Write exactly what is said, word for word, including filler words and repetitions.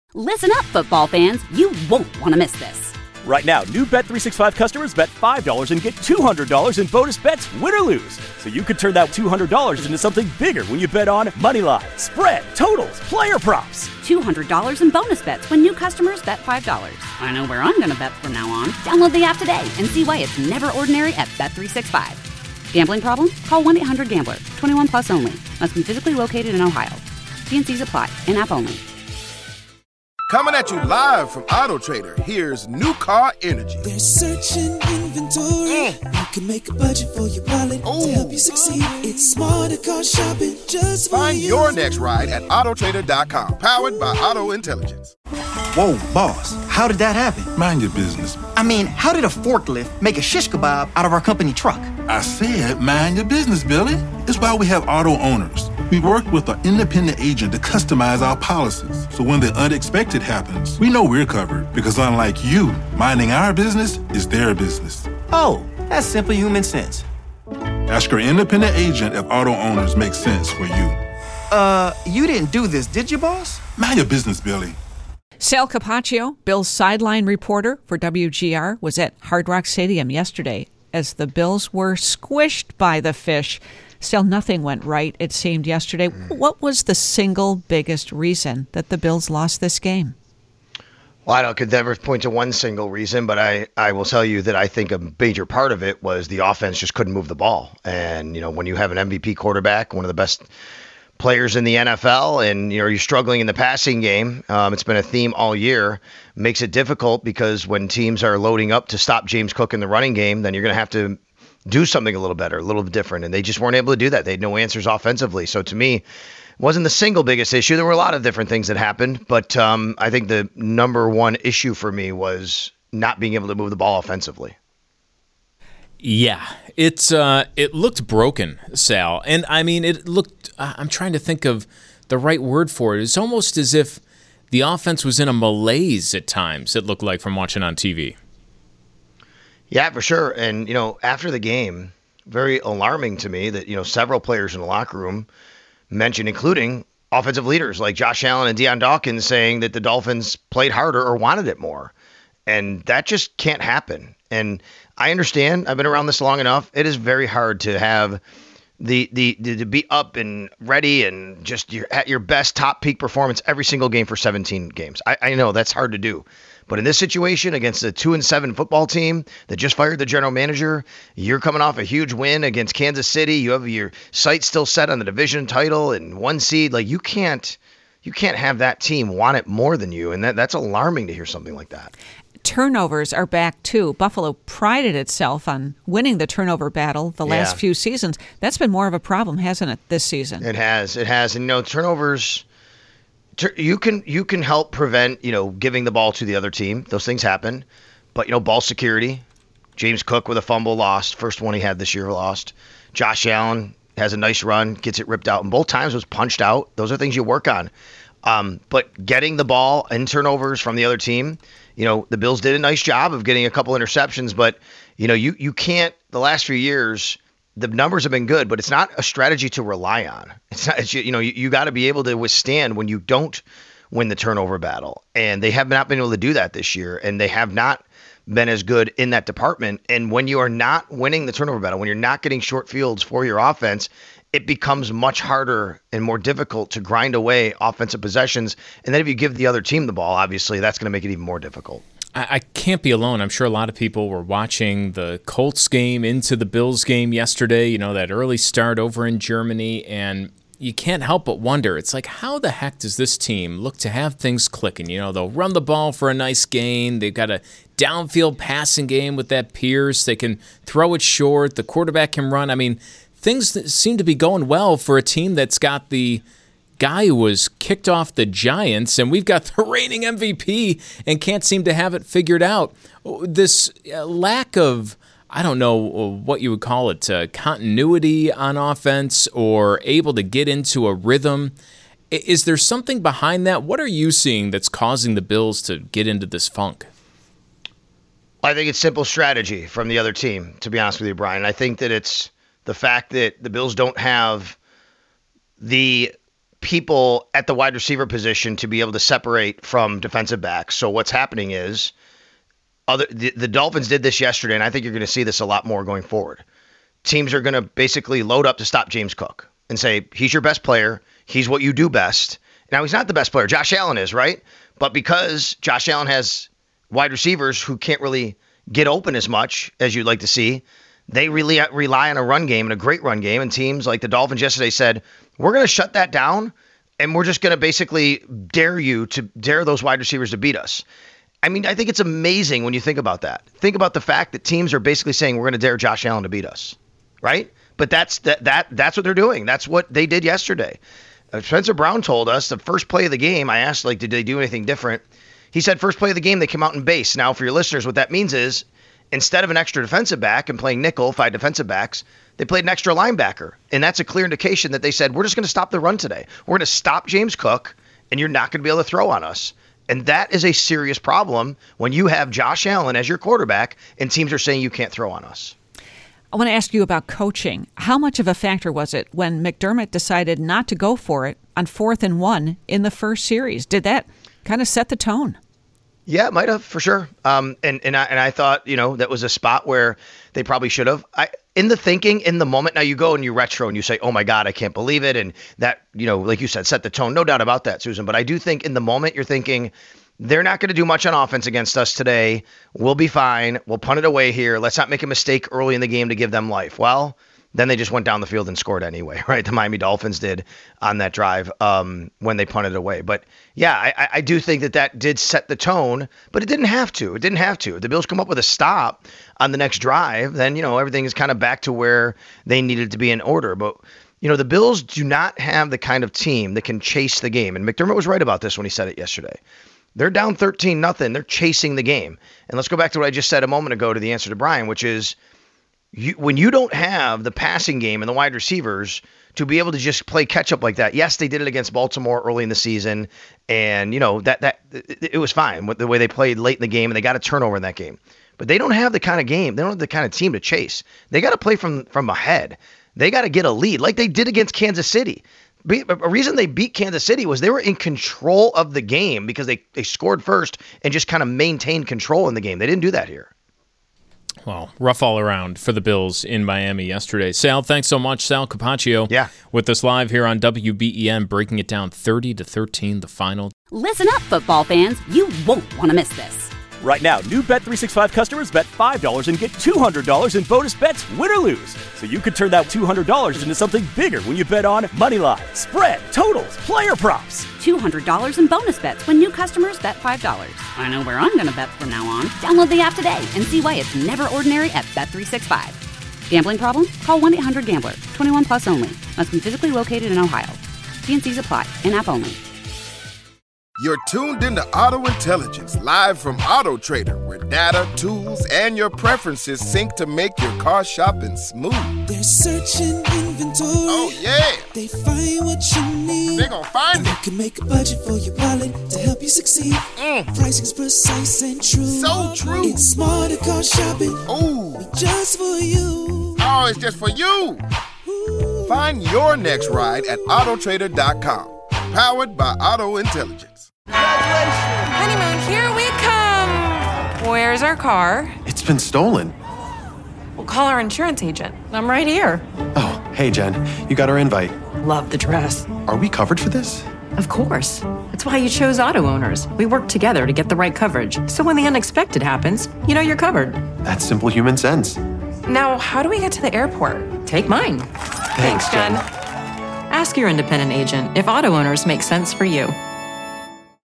Listen up, football fans. You won't want to miss this. Right now, new Bet three sixty-five customers bet five dollars and get two hundred dollars in bonus bets, win or lose. So you could turn that two hundred dollars into something bigger when you bet on moneyline, spread, totals, player props. two hundred dollars in bonus bets when new customers bet five dollars. I know where I'm going to bet from now on. Download the app today and see why it's never ordinary at Bet three sixty-five. Gambling problem? Call one eight hundred gambler. twenty-one plus only. Must be physically located in Ohio. T and C's apply. In-app only. Coming at you live from Auto Trader, here's New Car Energy. They're searching inventory. Mm. You can make a budget for your wallet Ooh. To help you succeed. It's smarter car shopping just for Find you. your next ride at auto trader dot com. Powered by Auto Intelligence. Whoa, boss, how did that happen? Mind your business. I mean, how did a forklift make a shish kebab out of our company truck? I said mind your business, Billy. It's why we have auto owners. We work with an independent agent to customize our policies. So when the unexpected happens, we know we're covered. Because unlike you, minding our business is their business. Oh, that's simple human sense. Ask your independent agent if auto owners make sense for you. Uh, you didn't do this, did you, boss? Mind your business, Billy. Sal Capaccio, Bills sideline reporter for W G R, was at Hard Rock Stadium yesterday as the Bills were squished by the fish. Still, nothing went right, it seemed, yesterday. What was the single biggest reason that the Bills lost this game? Well, I don't could never point to one single reason, but I, I will tell you that I think a major part of it was the offense just couldn't move the ball. And, you know, when you have an M V P quarterback, one of the best players in the N F L, and, you know, you're struggling in the passing game, um, it's been a theme all year, makes it difficult because when teams are loading up to stop James Cook in the running game, then you're going to have to do something a little better, a little bit different. And they just weren't able to do that. They had no answers offensively. So to me, it wasn't the single biggest issue. There were a lot of different things that happened. But um, I think the number one issue for me was not being able to move the ball offensively. Yeah, it's uh, it looked broken, Sal. And I mean, it looked, uh, I'm trying to think of the right word for it. It's almost as if the offense was in a malaise at times, it looked like, from watching on T V. Yeah, for sure. And, you know, after the game, very alarming to me that, you know, several players in the locker room mentioned, including offensive leaders like Josh Allen and Deion Dawkins, saying that the Dolphins played harder or wanted it more. And that just can't happen. And I understand. I've been around this long enough. It is very hard to have the the, the to be up and ready and just your, at your best top peak performance every single game for seventeen games. I, I know that's hard to do. But in this situation against a two and seven football team that just fired the general manager, you're coming off a huge win against Kansas City. You have your sights still set on the division title and one seed. Like you can't, you can't have that team want it more than you, and that that's alarming to hear something like that. Turnovers are back too. Buffalo prided itself on winning the turnover battle the last Yeah. few seasons. That's been more of a problem, hasn't it, this season? It has, it has, and you know turnovers. You can you can help prevent, you know, giving the ball to the other team. Those things happen. But, you know, ball security. James Cook with a fumble lost. First one he had this year lost. Josh Allen has a nice run, gets it ripped out. And both times was punched out. Those are things you work on. Um, but getting the ball and turnovers from the other team, you know, the Bills did a nice job of getting a couple interceptions. But, you know, you, you can't, the last few years, the numbers have been good, but it's not a strategy to rely on. It's not, it's, you know, you, you got to be able to withstand when you don't win the turnover battle. And they have not been able to do that this year. And they have not been as good in that department. And when you are not winning the turnover battle, when you're not getting short fields for your offense, it becomes much harder and more difficult to grind away offensive possessions. And then if you give the other team the ball, obviously that's going to make it even more difficult. I can't be alone. I'm sure a lot of people were watching the Colts game into the Bills game yesterday, you know, that early start over in Germany, and you can't help but wonder, it's like, how the heck does this team look to have things clicking? You know, they'll run the ball for a nice gain. They've got a downfield passing game with that Pierce. They can throw it short. The quarterback can run. I mean, things seem to be going well for a team that's got the guy who was kicked off the Giants, and we've got the reigning M V P and can't seem to have it figured out. This lack of, I don't know what you would call it, uh, continuity on offense or able to get into a rhythm. Is there something behind that? What are you seeing that's causing the Bills to get into this funk? I think it's simple strategy from the other team, to be honest with you, Brian. I think that it's the fact that the Bills don't have the people at the wide receiver position to be able to separate from defensive backs. So what's happening is other the, the Dolphins did this yesterday, and I think you're going to see this a lot more going forward. Teams are going to basically load up to stop James Cook and say, he's your best player. He's what you do best. Now, he's not the best player. Josh Allen is, right? But because Josh Allen has wide receivers who can't really get open as much as you'd like to see, they really rely on a run game and a great run game. And teams like the Dolphins yesterday said, we're going to shut that down, and we're just going to basically dare you to dare those wide receivers to beat us. I mean, I think it's amazing when you think about that. Think about the fact that teams are basically saying we're going to dare Josh Allen to beat us, right? But that's that that that's what they're doing. That's what they did yesterday. Uh, Spencer Brown told us the first play of the game, I asked, like, did they do anything different? He said first play of the game, they came out in base. Now, for your listeners, what that means is instead of an extra defensive back and playing nickel, five defensive backs, they played an extra linebacker. And that's a clear indication that they said, we're just going to stop the run today. We're going to stop James Cook, and you're not going to be able to throw on us. And that is a serious problem when you have Josh Allen as your quarterback and teams are saying you can't throw on us. I want to ask you about coaching. How much of a factor was it when McDermott decided not to go for it on fourth and one in the first series? Did that kind of set the tone? Yeah, it might have, for sure. Um, and and I, and I thought, you know, that was a spot where they probably should have. I, in the thinking, in the moment, now you go and you retro and you say, oh, my God, I can't believe it. And that, you know, like you said, set the tone. No doubt about that, Susan. But I do think in the moment you're thinking, they're not going to do much on offense against us today. We'll be fine. We'll punt it away here. Let's not make a mistake early in the game to give them life. Well, then they just went down the field and scored anyway, right? The Miami Dolphins did on that drive um, when they punted away. But yeah, I, I do think that that did set the tone, but it didn't have to. It didn't have to. If the Bills come up with a stop on the next drive, then, you know, everything is kind of back to where they needed to be in order. But, you know, the Bills do not have the kind of team that can chase the game. And McDermott was right about this when he said it yesterday. They're down thirteen nothing. They're chasing the game. And let's go back to what I just said a moment ago to the answer to Brian, which is you, when you don't have the passing game and the wide receivers to be able to just play catch up like that. Yes, they did it against Baltimore early in the season. And, you know, that that it was fine with the way they played late in the game, and they got a turnover in that game. But they don't have the kind of game. They don't have the kind of team to chase. They got to play from, from ahead. They got to get a lead like they did against Kansas City. A reason they beat Kansas City was they were in control of the game because they, they scored first and just kind of maintained control in the game. They didn't do that here. Well, rough all around for the Bills in Miami yesterday. Sal, thanks so much. Sal Capaccio yeah. with us live here on W B E N, breaking it down thirty to thirteen, the final. Listen up, football fans. You won't want to miss this. Right now, new Bet three sixty-five customers bet five dollars and get two hundred dollars in bonus bets, win or lose. So you could turn that two hundred dollars into something bigger when you bet on moneyline, spread, totals, player props. two hundred dollars in bonus bets when new customers bet five dollars. I know where I'm going to bet from now on. Download the app today and see why it's never ordinary at Bet three sixty-five. Gambling problem? Call one eight hundred gambler. twenty-one plus only. Must be physically located in Ohio. T and C's apply. In-app only. You're tuned into Auto Intelligence, live from Auto Trader, where data, tools, and your preferences sync to make your car shopping smooth. They're searching inventory. Oh, yeah. They find what you need. They're gonna find it. You can make a budget for your wallet to help you succeed. Mm. Pricing's precise and true. So true. It's smarter car shopping. Ooh. Just for you. Oh, it's just for you. Ooh. Find your next ride at auto trader dot com. Powered by Auto Intelligence. Honeymoon, here we come. Where's our car? It's been stolen. We'll call our insurance agent. I'm right here. Oh, hey, Jen. You got our invite. Love the dress. Are we covered for this? Of course. That's why you chose Auto Owners. We work together to get the right coverage. So when the unexpected happens, you know you're covered. That's simple human sense. Now, how do we get to the airport? Take mine. Thanks, Jen. Ask your independent agent if Auto Owners make sense for you.